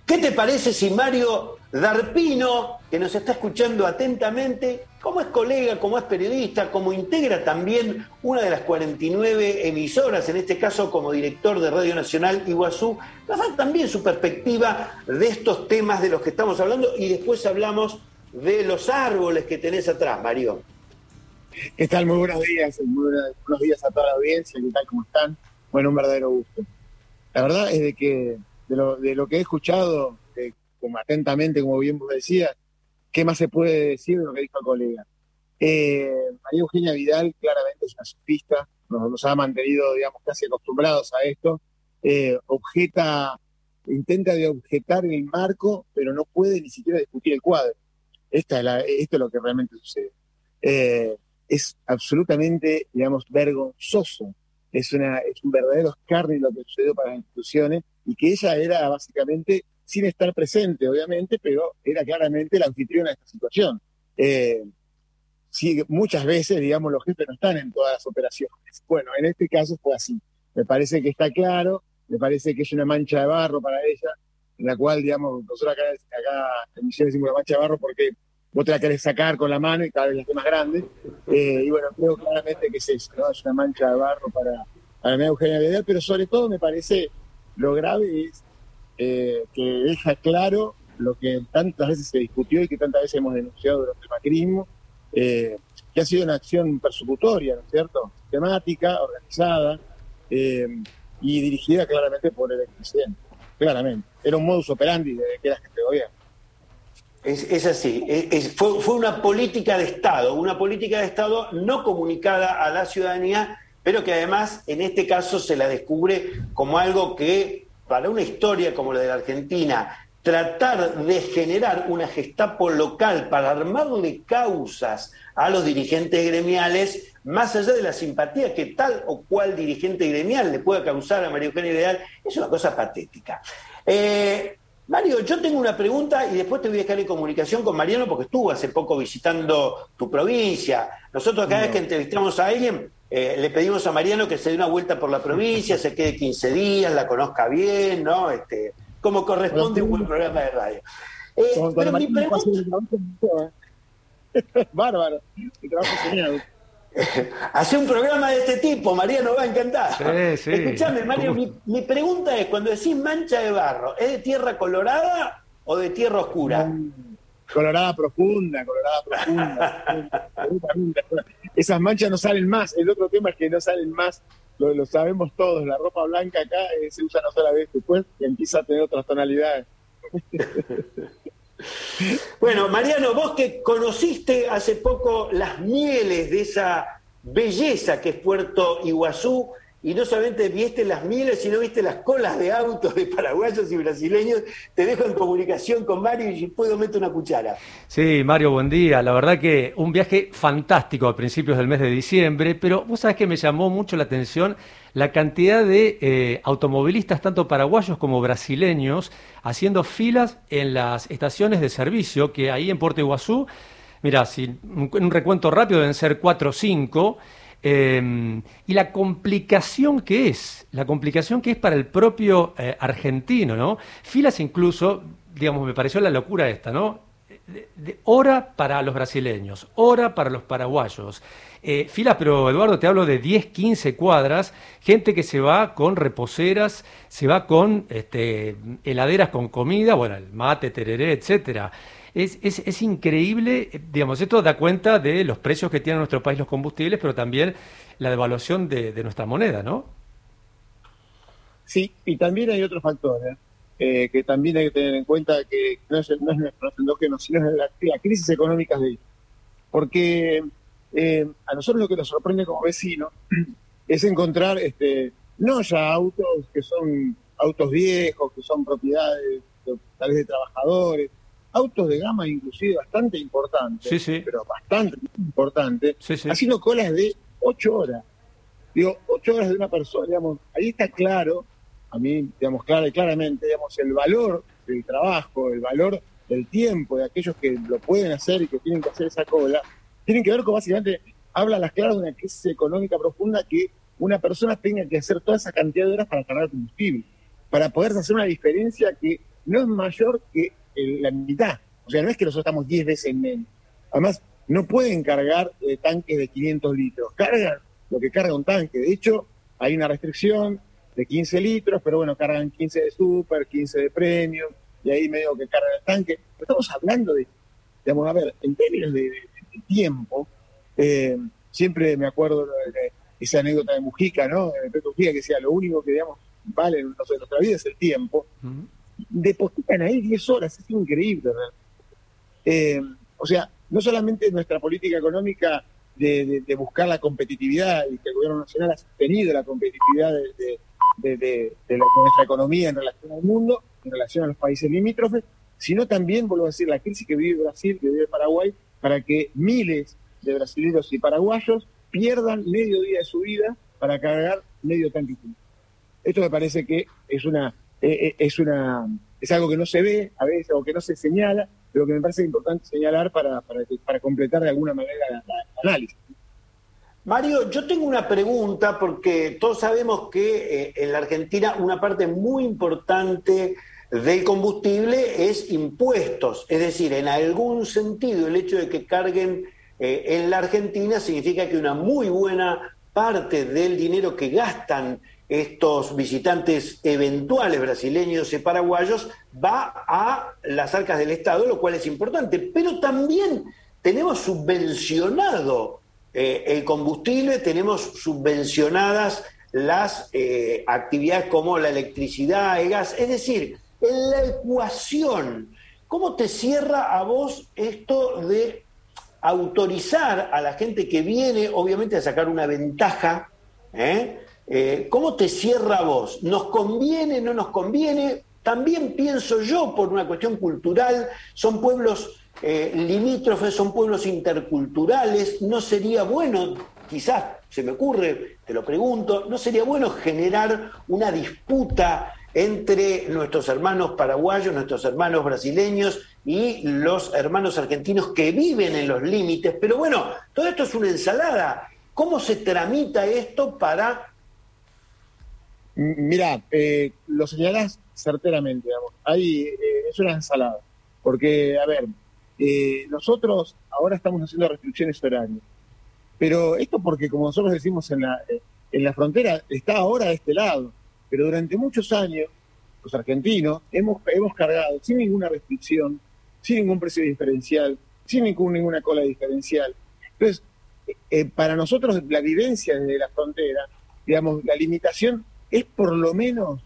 ¿Qué te parece si Mario Darpino, que nos está escuchando atentamente, como es colega, como es periodista, como integra también una de las 49 emisoras, en este caso como director de Radio Nacional Iguazú, nos da también su perspectiva de estos temas de los que estamos hablando y después hablamos de los árboles que tenés atrás, Mario? ¿Qué tal? Muy buenos días, buenos días a toda la audiencia, ¿qué tal? ¿Cómo están? Bueno, un verdadero gusto. La verdad es de que de lo que he escuchado, como atentamente, como bien vos decías, ¿qué más se puede decir de lo que dijo el colega? María Eugenia Vidal claramente es una sofista, nos ha mantenido, digamos, casi acostumbrados a esto, intenta de objetar el marco, pero no puede ni siquiera discutir el cuadro. Esto es lo que realmente sucede. Es absolutamente, digamos, vergonzoso. Es un verdadero escarnio lo que sucedió para las instituciones y que ella era básicamente, sin estar presente, obviamente, pero era claramente la anfitriona de esta situación. Sí, muchas veces, digamos, los jefes no están en todas las operaciones. Bueno, en este caso fue así. Me parece que está claro, me parece que es una mancha de barro para ella, en la cual, digamos, nosotros acá en Misiones decimos la mancha de barro porque vos te la querés sacar con la mano y cada vez la haces más grande. Y bueno, creo claramente que es eso, ¿no? Es una mancha de barro para María Eugenia Vidal, pero sobre todo me parece lo grave es que deja claro lo que tantas veces se discutió y que tantas veces hemos denunciado durante el macrismo, que ha sido una acción persecutoria, ¿no es cierto? Sistemática, organizada y dirigida claramente por el expresidente. Claramente. Era un modus operandi desde que era jefe de gobierno. Es así, fue una política de Estado no comunicada a la ciudadanía, pero que además en este caso se la descubre como algo que, para una historia como la de la Argentina, tratar de generar una Gestapo local para armarle causas a los dirigentes gremiales, más allá de la simpatía que tal o cual dirigente gremial le pueda causar a María Eugenia Vidal, es una cosa patética. Mario, yo tengo una pregunta y después te voy a dejar en comunicación con Mariano porque estuvo hace poco visitando tu provincia. Nosotros cada vez que entrevistamos a alguien le pedimos a Mariano que se dé una vuelta por la provincia, se quede 15 días, la conozca bien, ¿no? Como corresponde un buen programa de radio. Pero mi pregunta... Bárbaro, el trabajo soñado. Hace un programa de este tipo, Mariano va a encantar. Sí. Escuchame, Mario, mi pregunta es, cuando decís mancha de barro, ¿es de tierra colorada o de tierra oscura? Colorada profunda. Esas manchas no salen más. El otro tema es que no salen más, lo sabemos todos. La ropa blanca acá se usa una sola vez, después empieza a tener otras tonalidades. Bueno, Mariano, vos que conociste hace poco las mieles de esa belleza que es Puerto Iguazú, y no solamente viste las mieles, sino viste las colas de autos de paraguayos y brasileños, te dejo en comunicación con Mario y si puedo meto una cuchara. Sí, Mario, buen día. La verdad que un viaje fantástico a principios del mes de diciembre, pero vos sabés que me llamó mucho la atención la cantidad de automovilistas, tanto paraguayos como brasileños, haciendo filas en las estaciones de servicio que hay en Puerto Iguazú. Mirá, en un recuento rápido deben ser 4 o 5. Y la complicación que es para el propio argentino, ¿no? Filas incluso, digamos, me pareció la locura esta, ¿no? Hora para los brasileños, hora para los paraguayos. Filas, pero Eduardo, te hablo de 10, 15 cuadras, gente que se va con reposeras, se va con heladeras con comida, bueno, el mate, tereré, etcétera. Es increíble, digamos, esto da cuenta de los precios que tiene nuestro país los combustibles, pero también la devaluación de nuestra moneda, ¿no? Sí, y también hay otros factores que también hay que tener en cuenta, que no es nuestro endógeno, sino es la crisis económica de ellos. Porque a nosotros lo que nos sorprende como vecinos es encontrar no ya autos que son autos viejos, que son propiedades tal vez de trabajadores, autos de gama inclusive bastante importantes, sí. pero bastante importante, sí. haciendo colas de 8 horas. Digo, 8 horas de una persona, digamos, ahí está claro, a mí, digamos, claramente, digamos, el valor del trabajo, el valor del tiempo de aquellos que lo pueden hacer y que tienen que hacer esa cola, tienen que ver con, básicamente, habla a las claras de una crisis económica profunda, que una persona tenga que hacer toda esa cantidad de horas para cargar combustible, para poder hacer una diferencia que no es mayor que la mitad. O sea, no es que nosotros estamos 10 veces menos. Además, no pueden cargar tanques de 500 litros. Cargan lo que carga un tanque. De hecho, hay una restricción de 15 litros, pero bueno, cargan 15 de super, 15 de premium, y ahí medio que cargan el tanque. Estamos hablando de, digamos, a ver, en términos de tiempo, siempre me acuerdo de esa anécdota de Mujica, ¿no? De Pepe Mujica, que decía, lo único que, digamos, vale en nuestra vida es el tiempo. Depositan ahí 10 horas, es increíble, ¿verdad? O sea, no solamente nuestra política económica de buscar la competitividad, y que el gobierno nacional ha sostenido la competitividad de nuestra economía en relación al mundo, en relación a los países limítrofes, sino también, vuelvo a decir, la crisis que vive Brasil, que vive Paraguay, para que miles de brasileños y paraguayos pierdan medio día de su vida para cargar medio tanque. Esto me parece que es algo que no se ve a veces o que no se señala, pero que me parece importante señalar para completar de alguna manera el análisis. Mario, yo tengo una pregunta porque todos sabemos que en la Argentina una parte muy importante del combustible es impuestos, es decir, en algún sentido el hecho de que carguen en la Argentina significa que una muy buena parte del dinero que gastan estos visitantes eventuales brasileños y paraguayos va a las arcas del Estado, lo cual es importante, pero también tenemos subvencionado el combustible, tenemos subvencionadas las actividades como la electricidad, el gas, es decir, en la ecuación, ¿cómo te cierra a vos esto de autorizar a la gente que viene, obviamente, a sacar una ventaja? ¿Cómo te cierra a vos? ¿Nos conviene, no nos conviene? También pienso yo, por una cuestión cultural, son pueblos limítrofes, son pueblos interculturales, no sería bueno, quizás se me ocurre, te lo pregunto, no sería bueno generar una disputa entre nuestros hermanos paraguayos, nuestros hermanos brasileños y los hermanos argentinos que viven en los límites. Pero bueno, todo esto es una ensalada. ¿Cómo se tramita esto para...? Mirá, lo señalás certeramente, digamos. Es una ensalada. Porque, a ver, nosotros ahora estamos haciendo restricciones horarias. Pero esto porque, como nosotros decimos en la frontera, está ahora de este lado. Pero durante muchos años, los argentinos hemos cargado sin ninguna restricción, sin ningún precio diferencial, sin ninguna cola diferencial. Entonces, para nosotros la vivencia desde la frontera, digamos, la limitación es por lo menos,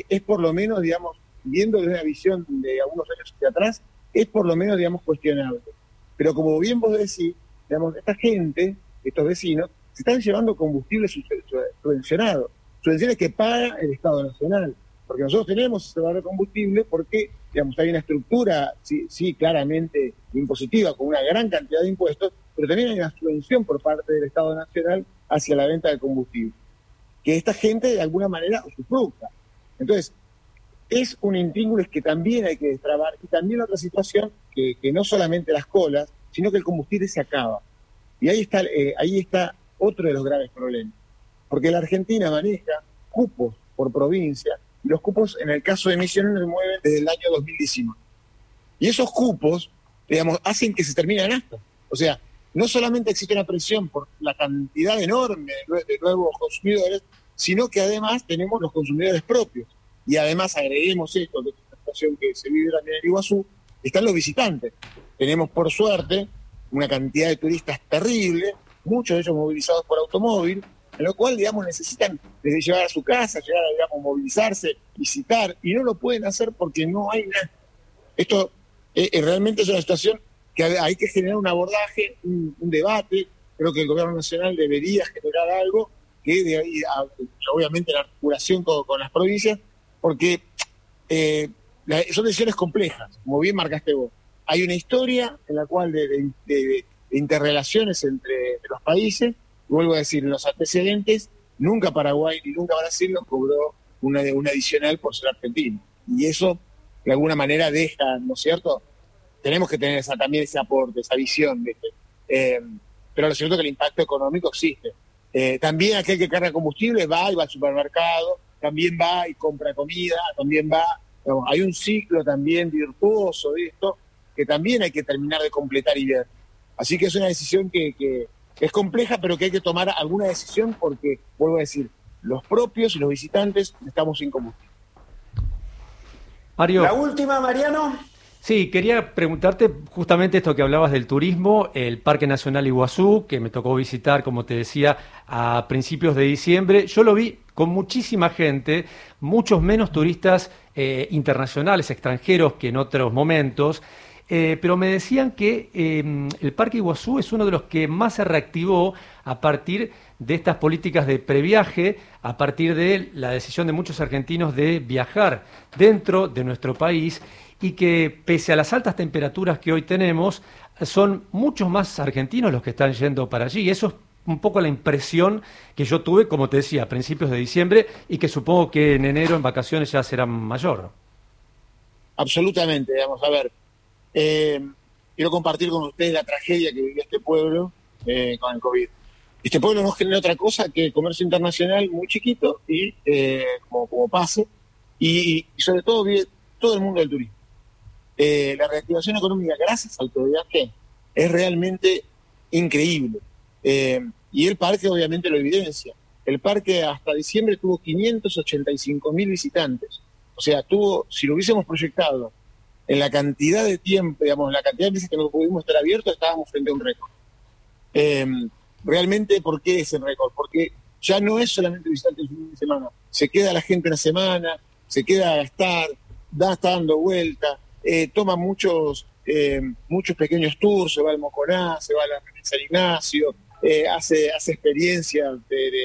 digamos, viendo desde una visión de algunos años hacia atrás, es por lo menos, digamos, cuestionable. Pero como bien vos decís, digamos, esta gente, estos vecinos, se están llevando combustible subvencionado. Subvenciones que paga el Estado Nacional, porque nosotros tenemos ese valor de combustible porque, digamos, hay una estructura, sí, claramente impositiva, con una gran cantidad de impuestos, pero también hay una subvención por parte del Estado Nacional hacia la venta de combustible, que esta gente de alguna manera usufructa. Entonces, es un intríngulis que también hay que destrabar, y también otra situación, que no solamente las colas, sino que el combustible se acaba. Y ahí está otro de los graves problemas. Porque la Argentina maneja cupos por provincia, y los cupos, en el caso de Misiones, se mueven desde el año 2019. Y esos cupos, digamos, hacen que se termine el gasto. O sea, no solamente existe una presión por la cantidad enorme de nuevos consumidores, sino que además tenemos los consumidores propios. Y además agreguemos esto, que es una situación que se vive también en Iguazú, están los visitantes. Tenemos, por suerte, una cantidad de turistas terrible, muchos de ellos movilizados por automóvil, en lo cual, digamos, necesitan desde llevar a su casa, llegar a, digamos, movilizarse, visitar, y no lo pueden hacer porque no hay nada. Esto realmente es una situación que hay que generar un abordaje, un debate. Creo que el gobierno nacional debería generar algo que de ahí, obviamente, la articulación con las provincias, porque son decisiones complejas, como bien marcaste vos. Hay una historia en la cual de interrelaciones entre los países. Vuelvo a decir, en los antecedentes, nunca Paraguay ni nunca Brasil nos cobró una adicional por ser argentino. Y eso, de alguna manera, deja, ¿no es cierto? Tenemos que tener también ese aporte, esa visión. Pero lo cierto es que el impacto económico existe. También aquel que carga combustible va y va al supermercado, también va y compra comida, también va digamos, hay un ciclo también virtuoso de esto que también hay que terminar de completar y ver. Así que es una decisión que es compleja, pero que hay que tomar alguna decisión porque, vuelvo a decir, los propios y los visitantes estamos sin combustible. Mario. La última, Mariano. Sí, quería preguntarte justamente esto que hablabas del turismo, el Parque Nacional Iguazú, que me tocó visitar, como te decía, a principios de diciembre. Yo lo vi con muchísima gente, muchos menos turistas internacionales, extranjeros que en otros momentos, pero me decían que el Parque Iguazú es uno de los que más se reactivó a partir de estas políticas de previaje, a partir de la decisión de muchos argentinos de viajar dentro de nuestro país, y que pese a las altas temperaturas que hoy tenemos, son muchos más argentinos los que están yendo para allí. Eso es un poco la impresión que yo tuve, como te decía, a principios de diciembre, y que supongo que en enero, en vacaciones, ya será mayor. Absolutamente, digamos, a ver, quiero compartir con ustedes la tragedia que vivió este pueblo con el COVID. Este pueblo no genera otra cosa que comercio internacional muy chiquito y como pase, y sobre todo vive todo el mundo del turismo. La reactivación económica gracias al viaje es realmente increíble. Y el parque obviamente lo evidencia. El parque hasta diciembre tuvo 585.000 visitantes. O sea, si lo hubiésemos proyectado en la cantidad de tiempo, digamos, la cantidad de veces que no pudimos estar abiertos, estábamos frente a un récord. Realmente, ¿por qué es el récord? Porque ya no es solamente visitante el fin de semana. Se queda la gente una semana, se queda a gastar, está dando vuelta, toma muchos pequeños tours, se va al Moconá, se va a la San Ignacio, hace experiencias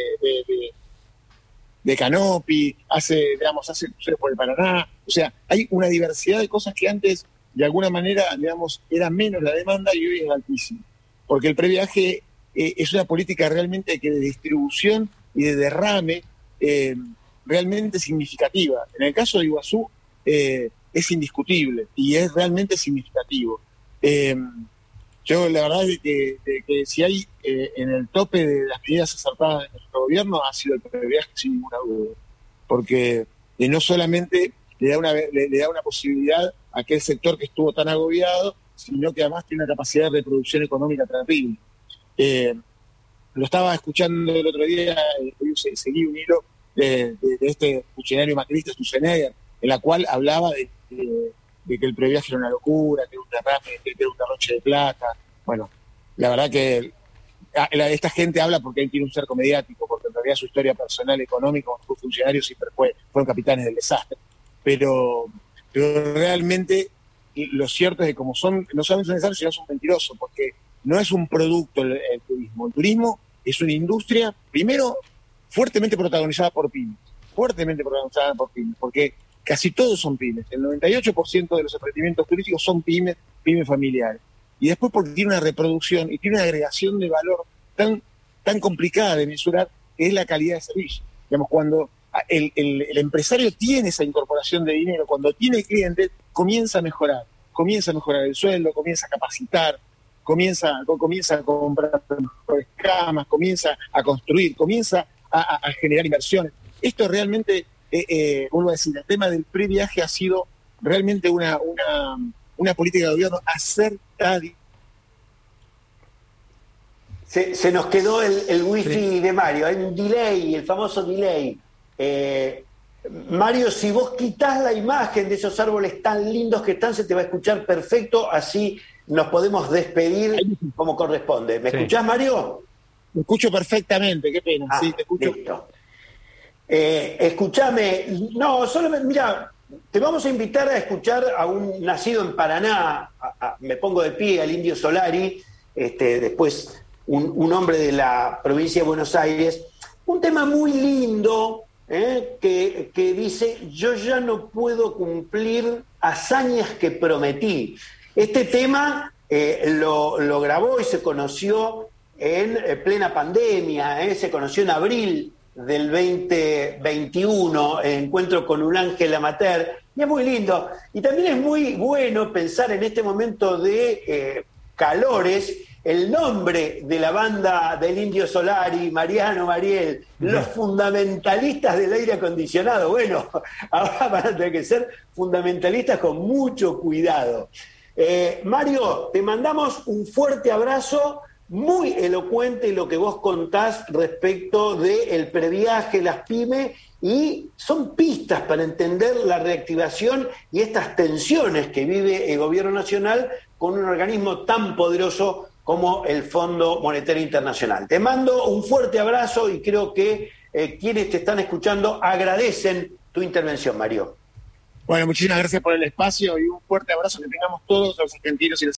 de canopy, hace cruceros por el Paraná. O sea, hay una diversidad de cosas que antes, de alguna manera, digamos, era menos la demanda y hoy es altísima. Porque el previaje es una política realmente de distribución y de derrame realmente significativa. En el caso de Iguazú es indiscutible y es realmente significativo. Yo la verdad es que si hay en el tope de las medidas acertadas de nuestro gobierno ha sido el previaje sin ninguna duda, porque no solamente le da una posibilidad a aquel sector que estuvo tan agobiado, sino que además tiene una capacidad de reproducción económica terrible. Lo estaba escuchando el otro día, seguí un hilo de este funcionario macrista, Sturzenegger, en la cual hablaba de que el previaje era una locura, que era un derrame, que era un derroche de plata. Bueno, la verdad que esta gente habla porque él tiene un cerco mediático, porque en realidad su historia personal, económica, cuando fue funcionario, siempre fueron capitanes del desastre. Pero realmente lo cierto es que como no solamente son necesarios, sino son mentirosos, porque no es un producto el turismo. El turismo es una industria, primero, fuertemente protagonizada por pymes, porque casi todos son pymes. El 98% de los emprendimientos turísticos son pymes familiares. Y después porque tiene una reproducción y tiene una agregación de valor tan complicada de mesurar, que es la calidad de servicio. Digamos, cuando el empresario tiene esa incorporación de dinero, cuando tiene clientes, comienza a mejorar el sueldo, comienza a capacitar, comienza a comprar mejores camas, comienza a construir, comienza a generar inversiones. Esto realmente, vuelvo a decir, el tema del previaje ha sido realmente una política de gobierno acertada. Se nos quedó el wifi de Mario, hay un delay, el famoso delay. Mario, si vos quitás la imagen de esos árboles tan lindos que están, se te va a escuchar perfecto, así nos podemos despedir como corresponde. ¿Me escuchás, Mario? Me escucho perfectamente, qué pena. Sí, te escucho. Listo. Escuchame, no, solamente, mira, te vamos a invitar a escuchar a un nacido en Paraná, me pongo de pie, al Indio Solari, después un hombre de la provincia de Buenos Aires, un tema muy lindo, que dice: yo ya no puedo cumplir hazañas que prometí. Este tema lo grabó y se conoció en plena pandemia, se conoció en abril del 2021, el encuentro con un ángel amateur, y es muy lindo. Y también es muy bueno pensar en este momento de calores, el nombre de la banda del Indio Solari, Mariano, Mariel, los fundamentalistas del aire acondicionado. Bueno, ahora van a tener que ser fundamentalistas con mucho cuidado. Mario, te mandamos un fuerte abrazo, muy elocuente lo que vos contás respecto del previaje, las pymes, y son pistas para entender la reactivación y estas tensiones que vive el gobierno nacional con un organismo tan poderoso como el Fondo Monetario Internacional. Te mando un fuerte abrazo y creo que quienes te están escuchando agradecen tu intervención, Mario. Bueno, muchísimas gracias por el espacio y un fuerte abrazo que tengamos todos los argentinos y las